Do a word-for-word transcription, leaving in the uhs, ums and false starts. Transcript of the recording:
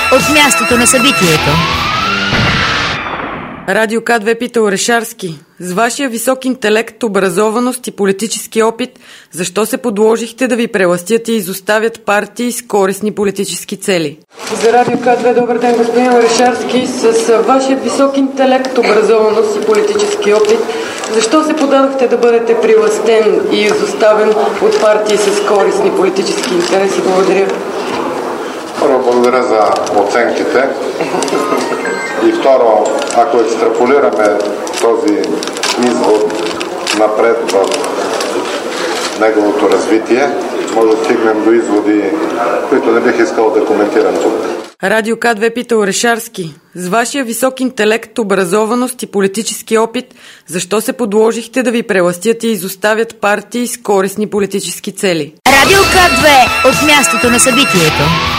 от мястото на събитието. Радио К две пита Орешарски: с вашия висок интелект, образованост и политически опит, защо се подложихте да ви прелъстят и изоставят партии с корисни политически цели? За Радио К две, добър ден, господин Орешарски. С вашия висок интелект, образованост и политически опит, защо се подадохте да бъдете прилъстен и изоставен от партии с корисни политически интереси? Благодаря. Първо, благодаря за оценките. И второ, ако екстраполираме този извод напред в неговото развитие, може да стигнем до изводи, които не бих искал да коментирам тук. Радио К две пита Орешарски: с вашия висок интелект, образованост и политически опит, защо се подложихте да ви прелъстят и изоставят партии с корисни политически цели? Радио К две, от мястото на събитието.